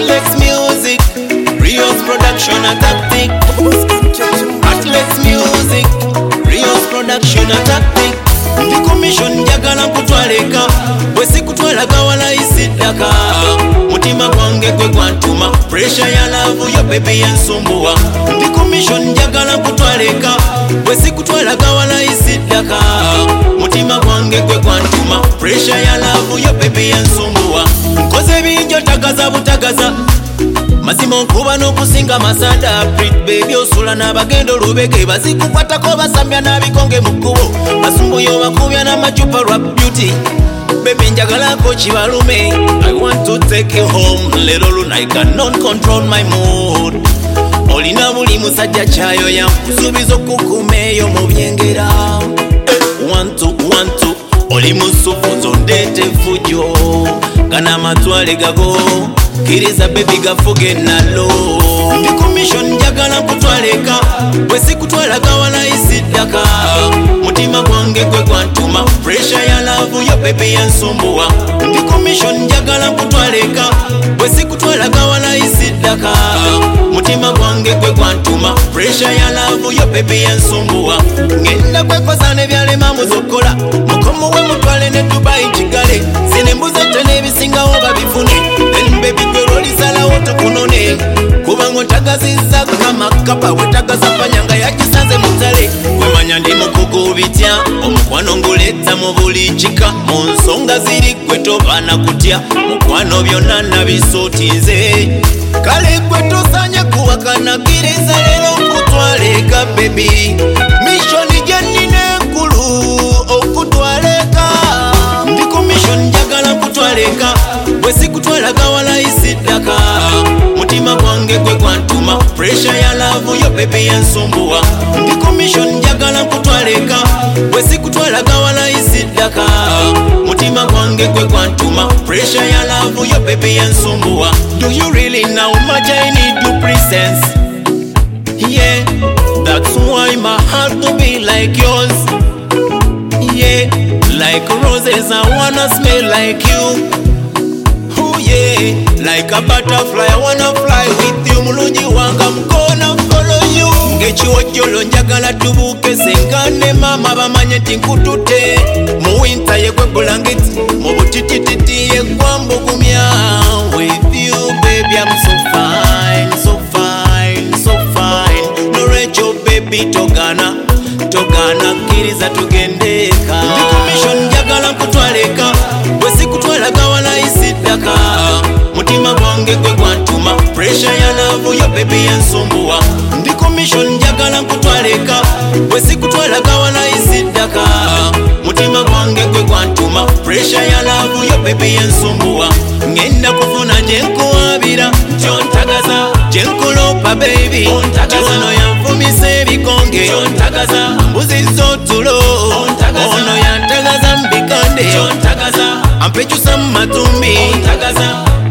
Atlex Music, Rios Production a tactic. Atlex Music, Rios Production a tactic. Ndi commission njagala kutwaleka, bwesi kutwalaga wala isidaka. Mutima gwange gwe gwantuma, pressure ya love yo baby yansumbuwa. Ndi commission njagala kutwaleka, bwesi kutwalaga wala isidaka. Mutima gwange gwe gwantuma, pressure ya love yo baby yansumbuwa. Nkoze binjo tagaza butagaza, mazima nkuba n'okusinga masanda. Pretty baby osula n'abagendo lubeke, bazikukwatako basambya n'abikonge mu kkubo, basumbuyo bakubya n'amacupa rap beauty. Baby njagalako kibalume, I want to take you home. Lero luna I cannot control my mood. Olina buli musajja kyayo yankusuubiza okukumeeyo mu byengera. Want to oli musufu nzondeete fujo, gana amatwale gago kiriza baby gafuge nalo. Ndi commission njagala kutwaleka, bwesi kutwalaga wala isidaka. Mutima gwange gwe gwantuma, pressure ya love yo baby yansumbuwa. Ndi commission njagala kutwaleka, bwesi kutwalaga wala isidaka. Mutima gwange gwe gwantuma, pressure ya love yo baby yansumbuwa. Ngenda kwekoza nebyalema muzokola, mukomo we mutwale ne Dubai Kigali. Sinembuza tene ebisingawo babifune, then baby gwe lolisalawo tukunone. Kubango ntagaziza kama kapa, wetagaza panyanga yagisanze mutale. Wemanya ndi mukugu bitya, omukwano nguleta mu buli kika. Mu nsonga ziri gwe tobaana kutya, mukwano byonna nabisootize. Kale gwe tosanye kuwakana, kiriza lero nkutwaleka baby. Mission gyennina enkulu okutwaleka. Ndi commission njagala kutwaleka, bwesi kutwalaga wala isidaka. Mutima gwange gwe gwantuma, pressure ya love yo baby yansumbuwa. Ndi commission njagala kutwaleka, bwesi kutwalaga wala isidaka. Mutima gwange gwe gwantuma, pressure ya love yo baby yansumbuwa. Do you really know much I need to presence? Yeah, that's why my heart to be like yours. Yeah, like roses I wanna smell like you. Oh yeah, like a butterfly I wanna fly with you. Mulungi wanga I'm gonna follow you. Ngechiwojjolo njagala tubuuke sengane mama bamanye tinkutute. Mu winter yegwe bulangiti, mu butitititi yegwa mbugumya. With you baby I'm so fine, so fine, so fine. No Rachel baby togana kiriza tugendeka. Ndi commission njagala kutwaleka, bwesi kutwalaga wala isidaka. Mutima gwange gwe gwantuma, pressure ya love yo baby yansumbuwa. Ndi commission njagala kutwaleka, bwesi kutwalaga wala isidaka. Mutima gwange gwe gwantuma, pressure ya love yo baby yansumbuwa. Ngenda kufuna gyenkuwabira, gyontagaza gyenkulopa baby. Ono yanfumisa ebikonge, mbuzi zotulo. Ono yantagaza mbikande, ampekyusa mu matumbi.